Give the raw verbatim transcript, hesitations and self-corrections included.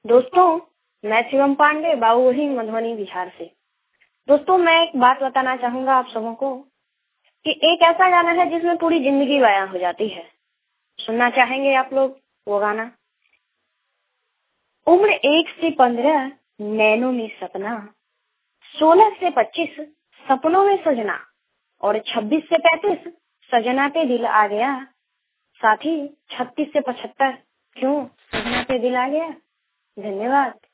दोस्तों, मैं शिवम पांडे बाबूवही मधुबनी बिहार से। दोस्तों, मैं एक बात बताना चाहूंगा आप सबों को कि एक ऐसा गाना है जिसमें पूरी जिंदगी बयां हो जाती है। सुनना चाहेंगे आप लोग वो गाना? उम्र एक से पंद्रह नैनों में सपना, सोलह से पच्चीस सपनों में सजना, और छब्बीस से पैंतीस सजना पे दिल आ गया, साथ ही छत्तीस से पचहत्तर क्यों सजना पे दिल आ गया। धन्यवाद।